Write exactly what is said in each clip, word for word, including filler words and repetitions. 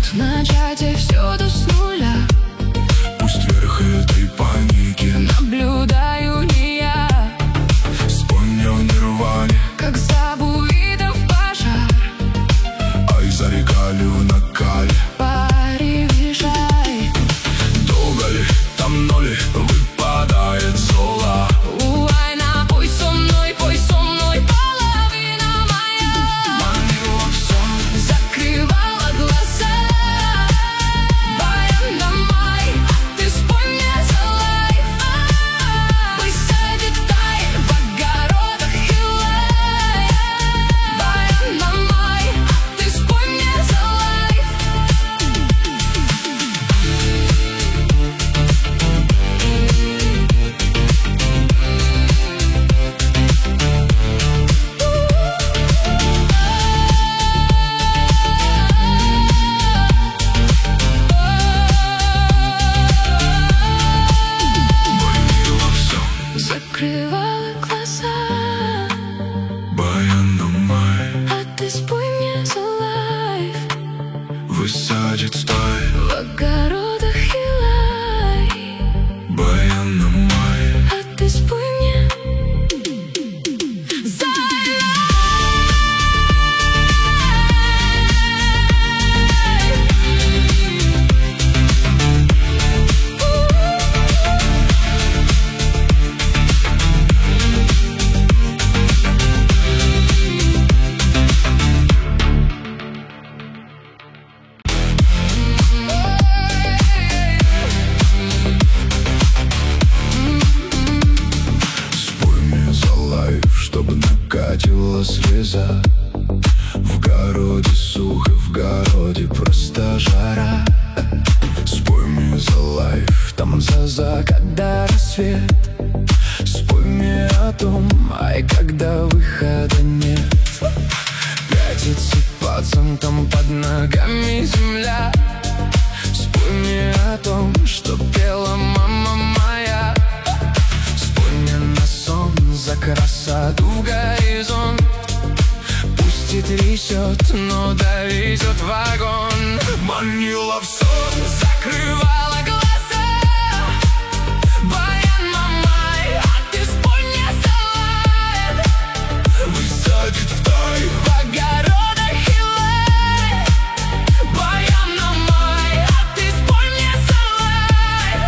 тянет начать и все-то с нуля. Пусть вверх этой паники наблюдаю не я. Спой мне в нирване, как забуидов пожар. ай, зарекали в накале. Пари, въезжай. Долго ли, давно ли выпадает зола? Уай, напой со мной, пой со мной, половина моя. Манила в сон, закрывала глаза. Баяна май, ты спой мне за лайф. Высадит тай в огородах Хилай. Баяна май, ты спой мне за лайф. манила в сон, Закрывала глаза, баяна май, а ты спой мне за лайф. высадит стай, В огородах Хилай. баяна май. А ты спой мне за Спой мне за лайф, чтобы накатила слеза. В городе сухо, в городе просто жара. Спой мне за лайф, там за закат до рассвет. Спой мне о том, ай, когда выхода нет. Пятится пацан, там под ногами земля. Спой мне о том, что пела мама моя. Спой мне на сон за красоту в горизонт. Пусть и трясет, но довезет вагон. Манила в сон, закрывала глаза. Баяна май, а ты спой мне за лайф. Высадит в тай в огородах Хилай. Баяна май, а ты спой мне за лайф.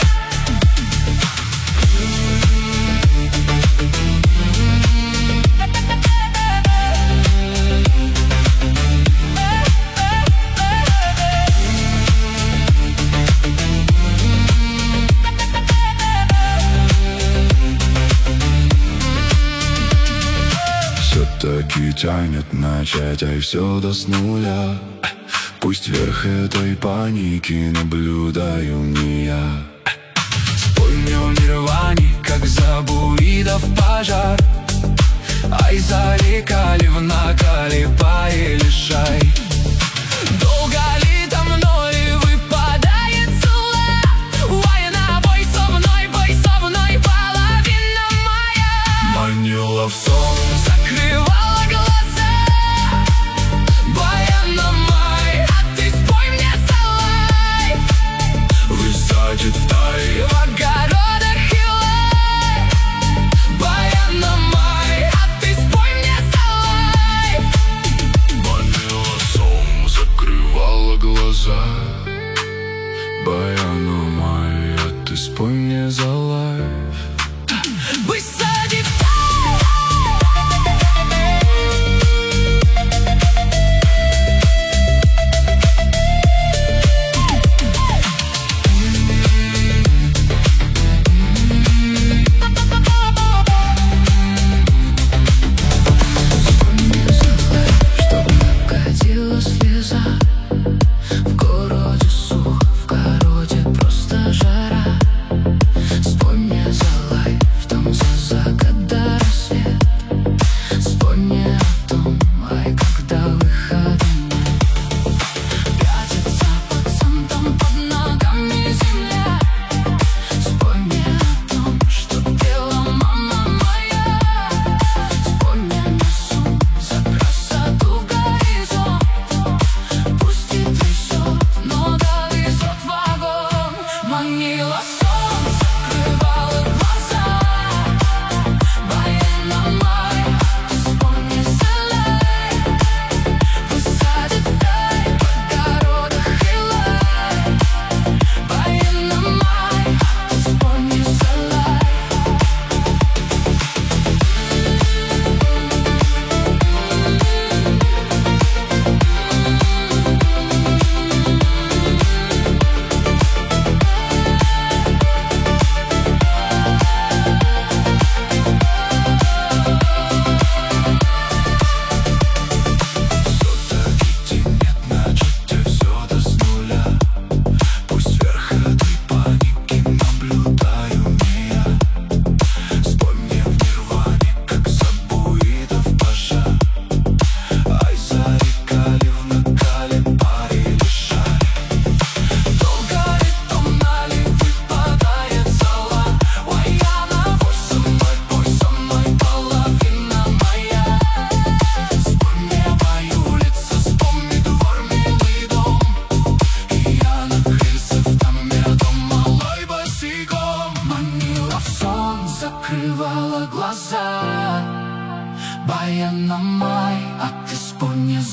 Все-таки тянет начать, ай, все до с нуля. Пусть вверх этой паники наблюдаю не я. Спой мне в нирване, как забуидов пожар. Ай, зарекали в накале, пай, лишай. Долго ли, давно ли выпадает зла? Уай, напой со мной, пой со мной, половина моя. Манила в сон, закрывала глаза. Баяна май, а ты спой мне за лайф. Высадит в тай в огородах Хилай. Баяна май, а ты спой мне за лайф.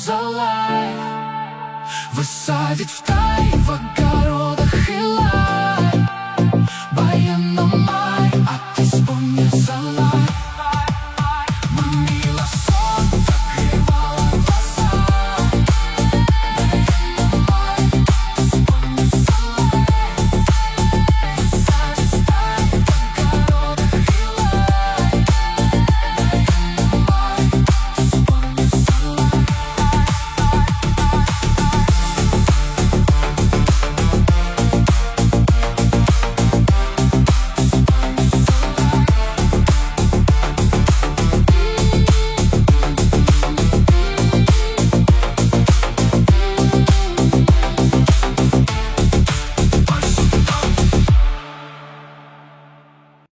за лайф. Высадить в тай в огонь.